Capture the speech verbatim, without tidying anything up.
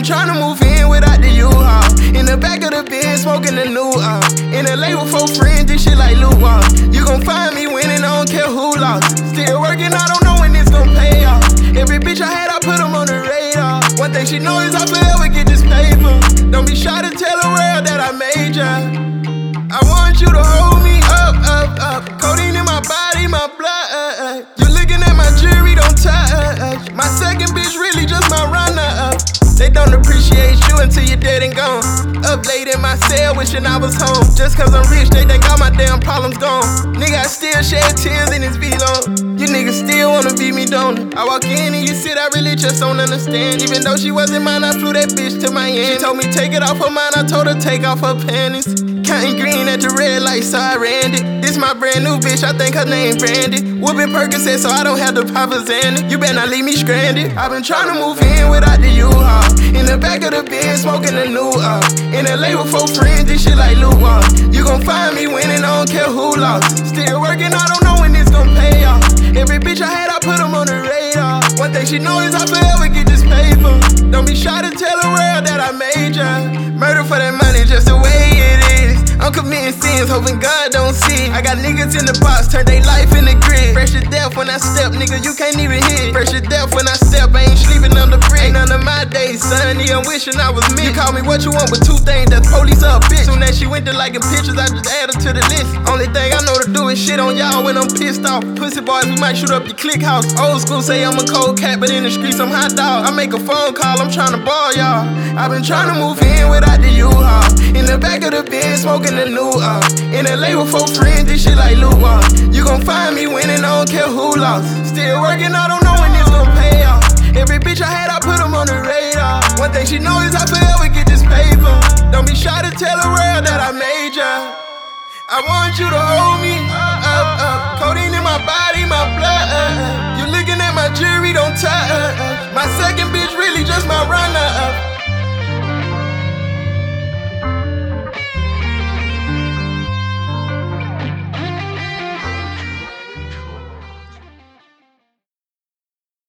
trying to move in without the U-Haul. In the back of the Benz, smoking the new uh. In L A with four friends, this shit like Luke Wall. You gon' find me winning, I don't care who lost. Still working, I don't know when this gon' pay off. Every bitch I had, I put them on the radar. One thing she know is I forever get this paper. Don't be shy to tell the world that I made ya. I want you to hold me up, up, up. Codeine in my body, my blood. Uh, uh. You looking at my jewelry, don't touch. My second bitch really just my runner-up. They don't appreciate you until you're dead and gone. Up late in my cell, wishing I was home. Just cause I'm rich, they think all my damn problems gone. Nigga, I still shed tears in this V-Long. You niggas still wanna beat me, don't it? I walk in and you sit, I really just don't understand. Even though she wasn't mine, I flew that bitch to Miami. She told me take it off her mind, I told her take off her panties. Counting green at the red light, so I ran it. This my brand new bitch, I think her name Brandy. Whoopin' Percocet, so I don't have to pop a Xanny. You better not leave me stranded. I've been trying to move in without the U-Haul. In the back of the Benz, smoking the new uh. In L A with four friends, this shit like Luke Wall. You gon' find me winning, I don't care who lost. Still working, I don't know when this gon' pay off. Every bitch I had, I put them on the radar. One thing she know is I forever get this paper. Don't be shy to tell the world that I made ya. Murder for that money, just the way it is. I'm committing sins, hoping God don't see. I got niggas in the box, turn they life in the grid. Fresh to death when I step, nigga, you can't even hit. Fresh to death when I step, I ain't sleeping on the brick. Ain't none of my days, son, I'm wishing I was me. You call me what you want, but two things, that's police or a bitch. Soon as she went to liking pictures, I just add her to the list. Only thing I know to do is shit on y'all when I'm pissed off. Pussy boys, we might shoot up your click house. Old school say I'm a cold cat, but in the streets I'm hot dog. I make a phone call, I'm trying to ball y'all. I've been trying to move in without the U-Haul. In the back of the Benz, smoking the new uh. In L A with four friends, this shit like Luke Wall. You gon' find me winning, I don't care who lost. Still working, I don't know when this gon' pay off. Every bitch I had, I put them on the radar. One thing she know is I forever get this paper. Don't be shy to tell the world that I made ya. I want you to hold me